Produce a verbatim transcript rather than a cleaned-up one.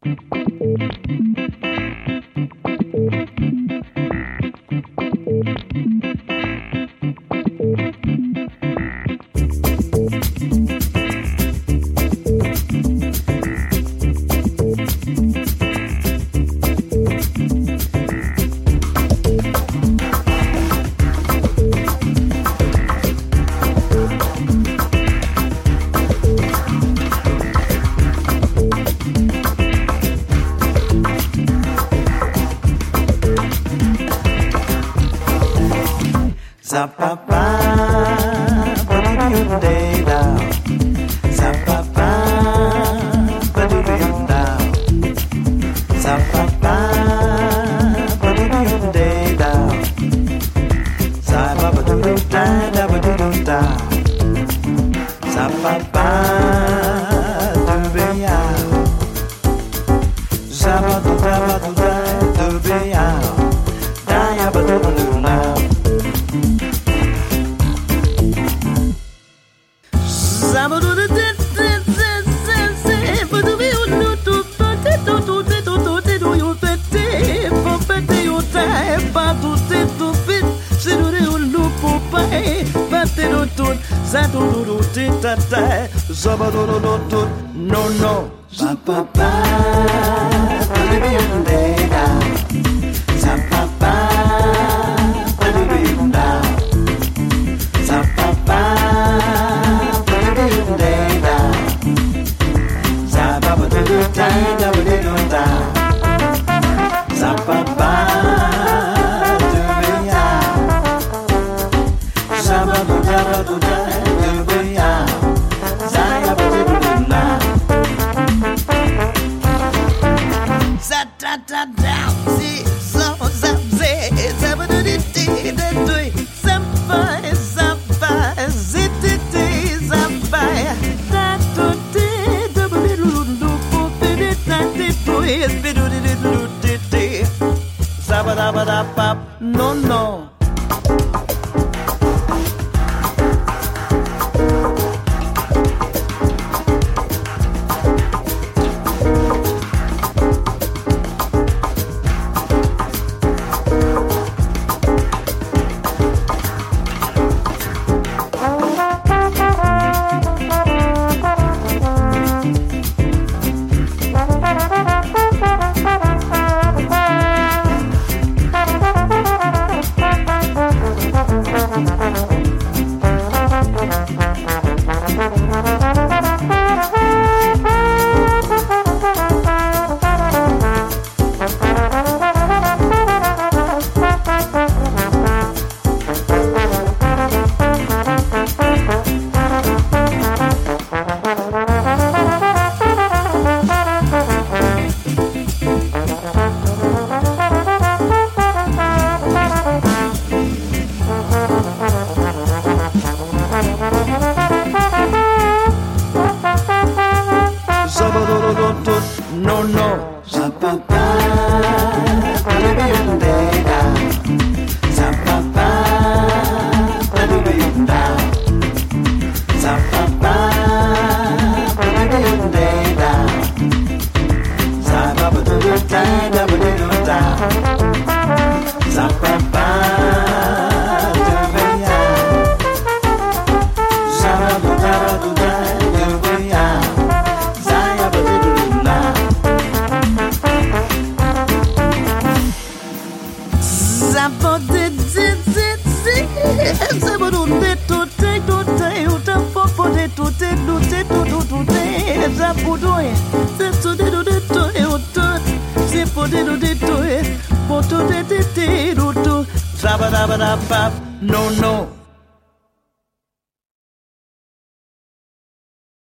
No, no. Ba ba ba. Za ba ba. Za ba ba. Za ba ba do do da da ba do do da. Za ba ba. Do be ya. Za ba do da ba do da do be ya. Za ya ba do do na. Za da da da. Si so za ze za ba do di di da do. Za ba za ba zi di di za ba da do di da ba di lu lu po di di da di do is bi do di di lu di di. Za ba da ba da ba no no. No, no. Za ba ba. Za ba ba. Za ba ba. Za ba ba do do da da ba do do da. Za ba ba. Do be ya. Za ba do da do da do be ya. Za ya ba do do na. Za ba di di di di. Za ba do di do di do di. Uta po po di do di do di do do do di. Za bu do e. Za do di do di do e uta. Za po di do di do e. Po do di di di do do. Za ba da ba da ba. No no.